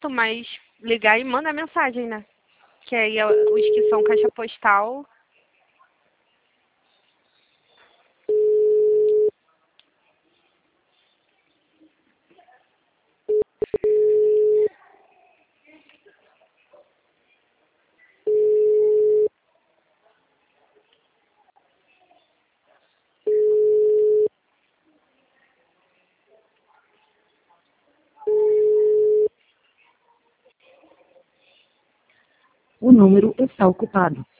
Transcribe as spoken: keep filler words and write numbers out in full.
mas ligar e manda mensagem, né? Que aí é os que são caixa postal. O número está ocupado.